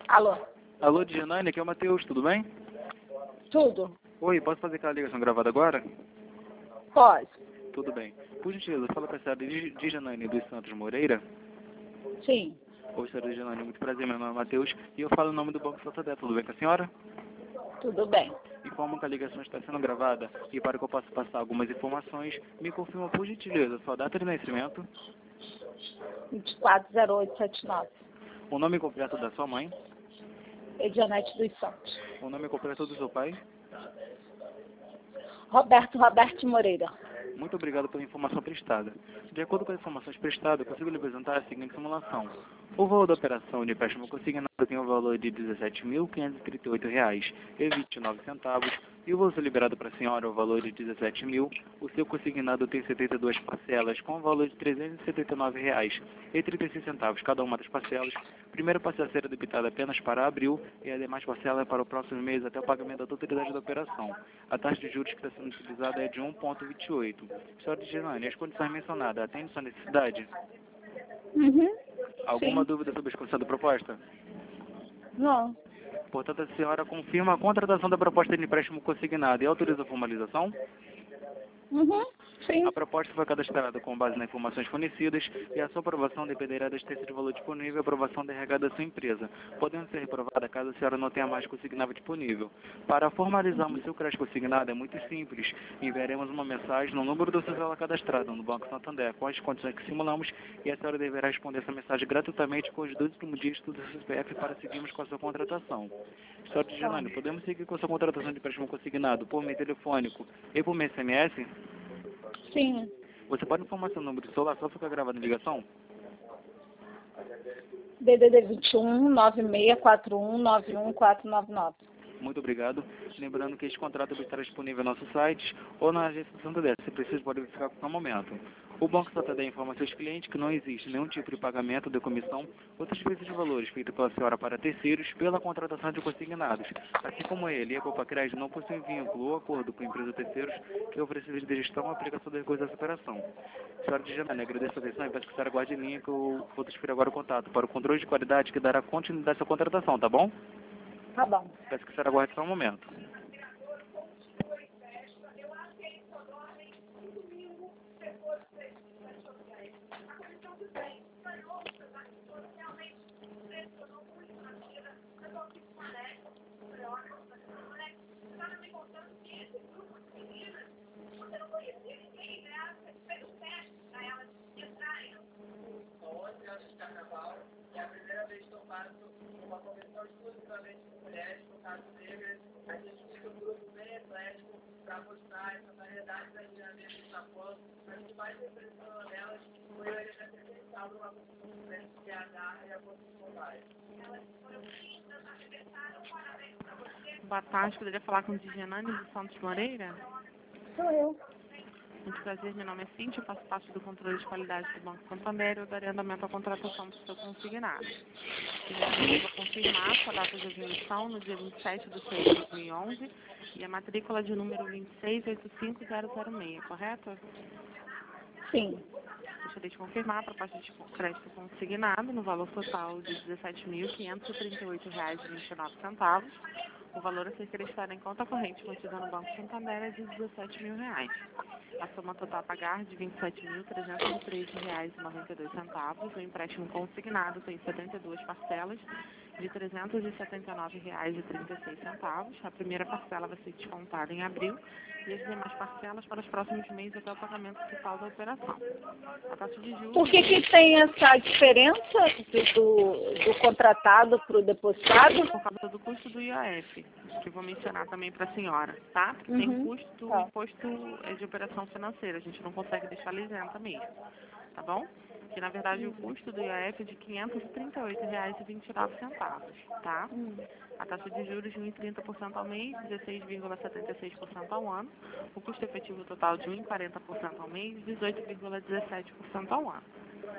Alô? Alô, Dijanane, aqui é o Matheus, tudo bem? Tudo? Oi, posso fazer aquela ligação gravada agora? Pode. Tudo bem. Por gentileza, fala para a senhora Dijanane dos Santos Moreira. Sim. Oi, senhora Dijanane, muito prazer, meu nome é Matheus e eu falo em nome do Banco Santander, tudo bem com a senhora? Tudo bem. Informo que a ligação está sendo gravada e para que eu possa passar algumas informações, me confirma por gentileza sua data de nascimento, 240879. o nome completo da sua mãe, Edianete dos Santos. o nome completo do seu pai. Roberto Moreira. Muito obrigado pela informação prestada. De acordo com as informações prestadas, eu consigo lhe apresentar a seguinte simulação. O valor da operação de empréstimo consignado tem o valor de R$ 17.538,29 e o valor liberado para a senhora é o valor de 17.000. O seu consignado tem 72 parcelas com o valor de R$ 379,36 cada uma das parcelas. Primeira parcela será debitada apenas para abril e a demais parcela é para o próximo mês até o pagamento da totalidade da operação. A taxa de juros que está sendo utilizada é de 1,28. Senhora Dijanane, as condições mencionadas atendem sua necessidade? Uhum. Alguma Sim. dúvida sobre a exposição da proposta? Não. Portanto, a senhora confirma a contratação da proposta de empréstimo consignado e autoriza a formalização? Uhum. Sim. A proposta foi cadastrada com base nas informações fornecidas e a sua aprovação dependerá da existência de valor disponível e aprovação da RH da sua empresa, podendo ser reprovada caso a senhora não tenha mais consignável disponível. Para formalizarmos seu crédito consignado é muito simples. Enviaremos uma mensagem no número do seu celular cadastrado no Banco Santander com as condições que simulamos e a senhora deverá responder essa mensagem gratuitamente com os 12 últimos dígitos do seu CPF para seguirmos com a sua contratação. Senhora Dijanane, podemos seguir com a sua contratação de empréstimo consignado por meio telefônico e por meio SMS? Sim. Você pode informar seu número de celular, só ficar gravando a ligação? DDD 21 9641 91499. Muito obrigado. Lembrando que este contrato vai estar disponível no nosso site ou na agência do Santander. Se precisa, pode verificar a qualquer momento. O Banco Santander informa a seus clientes que não existe nenhum tipo de pagamento de comissão ou transferência de valores feito pela senhora para terceiros pela contratação de consignados. Assim como ele e a Copa Crédito não possuem vínculo ou acordo com empresas terceiros que oferecem serviço de gestão ou aplicação de recursos dessa operação. Senhora Dijanane, agradeço a atenção e peço que a senhora guarde em linha que eu vou transferir agora o contato para o controle de qualidade que dará continuidade à sua contratação, tá bom? Tá bom. Peço que a senhora aguarde só um momento. Boa tarde, poderia falar com Dijanane dos Santos Moreira? Sou eu. Muito prazer, meu nome é Cíntia, eu faço parte do controle de qualidade do Banco Santander e eu darei andamento à contratação do seu consignado. Eu vou confirmar sua data de admissão no dia 27 de 6 de 2011 e a matrícula de número 2685006, correto? Sim. Gostaria de confirmar a proposta de crédito consignado no valor total de R$ 17.538,29. O valor a ser creditado em conta corrente mantida no Banco Santander é de R$ 17.000. A soma total a pagar de R$ 27.313,92. O empréstimo consignado tem 72 parcelas de R$ 379,36. A primeira parcela vai ser descontada em abril e as demais parcelas para os próximos meses até o pagamento total da operação. A taxa de juros... Por que tem essa diferença do contratado para o depositado? Por causa do custo do IOF, que vou mencionar também para a senhora, tá? Uhum. Tem custo, Tá. imposto de operação financeira, a gente não consegue deixar isenta mesmo, tá bom? Que na verdade o custo do IOF é de R$ 538,29, tá? A taxa de juros de 1,30% ao mês, 16,76% ao ano. O custo efetivo total de 1,40% ao mês, 18,17% ao ano.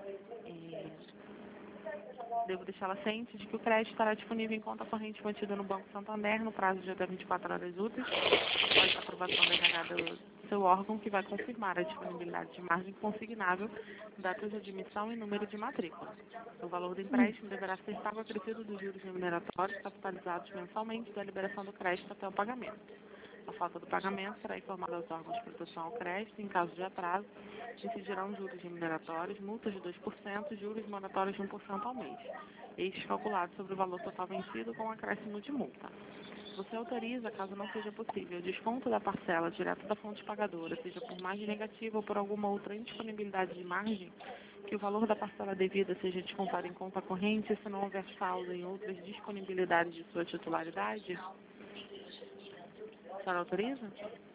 Devo deixá-la ciente de que o crédito estará disponível em conta corrente mantida no Banco Santander no prazo de até 24 horas úteis, após a aprovação da RH seu órgão que vai confirmar a disponibilidade de margem consignável, data de admissão e número de matrícula. O valor do empréstimo deverá ser pago acrescido dos juros remuneratórios capitalizados mensalmente da liberação do crédito até o pagamento. A falta do pagamento será informada aos órgãos de proteção ao crédito. Em caso de atraso, incidirão juros remuneratórios, multas de 2% e juros moratórios de 1% ao mês. Estes calculados sobre o valor total vencido com acréscimo de multa. Você autoriza, caso não seja possível, o desconto da parcela direto da fonte pagadora, seja por margem negativa ou por alguma outra indisponibilidade de margem, que o valor da parcela devida seja descontado em conta corrente se não houver saldo em outras disponibilidades de sua titularidade? A senhora autoriza?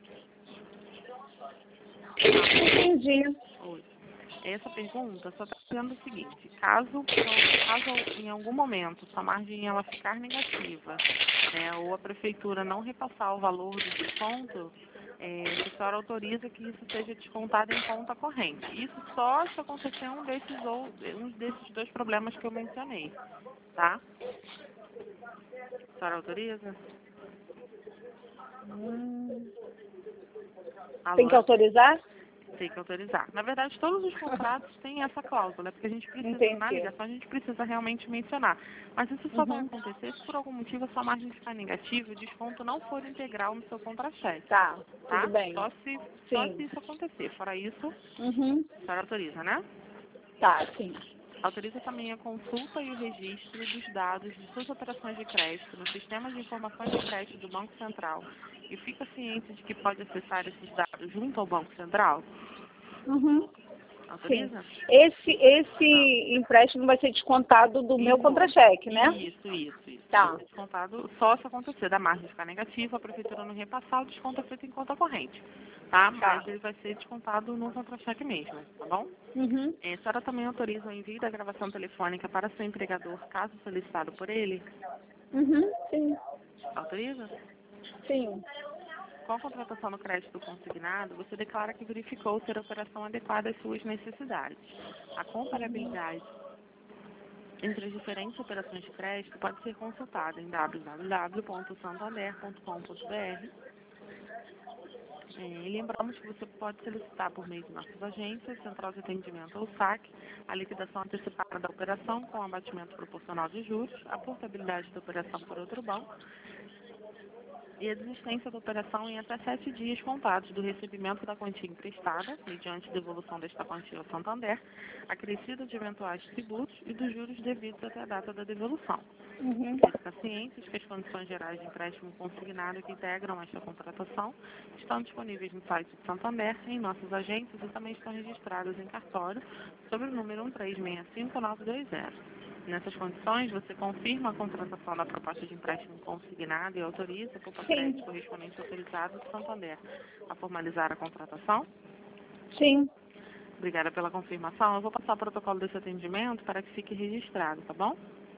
Entendi. Oi. Essa pergunta só está dizendo o seguinte: caso em algum momento sua margem ela ficar negativa, né, ou a prefeitura não repassar o valor do desconto, a senhora autoriza que isso seja descontado em conta corrente. Isso só se acontecer um desses dois problemas que eu mencionei, tá? A senhora autoriza? Tem que Alô? autorizar? Tem que autorizar. Na verdade, todos os contratos têm essa cláusula, porque a gente precisa, Entendi. na ligação, a gente precisa realmente mencionar. Mas isso só vai acontecer se por algum motivo a sua margem ficar negativa e o desconto não for integral no seu contra-cheque. Tá, Tá? tudo bem. Só se isso acontecer. Fora isso, a senhora autoriza, né? Tá, sim. Autoriza também a consulta e o registro dos dados de suas operações de crédito no Sistema de Informações de Crédito do Banco Central e fica ciente de que pode acessar esses dados junto ao Banco Central? Sim. Autoriza? Esse empréstimo vai ser descontado do meu contra-cheque, né? Isso. Tá. Vai ser descontado só se acontecer da margem ficar negativa, a prefeitura não repassar, o desconto é feito em conta corrente. Tá? Mas ele vai ser descontado no contra-cheque mesmo, tá bom? A senhora também autoriza o envio da gravação telefônica para seu empregador, caso solicitado por ele? Sim. Autoriza? Sim. Com a contratação no crédito consignado, você declara que verificou ter a operação adequada às suas necessidades. A comparabilidade entre as diferentes operações de crédito pode ser consultada em www.santander.com.br. E lembramos que você pode solicitar por meio de nossas agências, Central de Atendimento ou SAC, a liquidação antecipada da operação com abatimento proporcional de juros, a portabilidade da operação por outro banco e a desistência da operação em até 7 dias contados do recebimento da quantia emprestada, mediante devolução desta quantia ao Santander, acrescido de eventuais tributos e dos juros devidos até a data da devolução. Fiquem cientes que as condições gerais de empréstimo consignado que integram esta contratação estão disponíveis no site do Santander, em nossas agências e também estão registradas em cartório sob o número 1365920. Nessas condições, você confirma a contratação da proposta de empréstimo consignado e autoriza o crédito correspondente autorizado do Santander a formalizar a contratação? Sim. Obrigada pela confirmação. Eu vou passar o protocolo desse atendimento para que fique registrado, tá bom?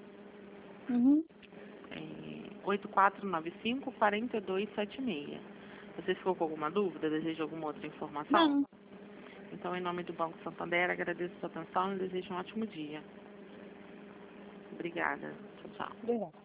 8495-4276. Você ficou com alguma dúvida? Deseja alguma outra informação? Não. Então, em nome do Banco Santander, agradeço a sua atenção e desejo um ótimo dia. Obrigada. Tchau, tchau. Obrigada.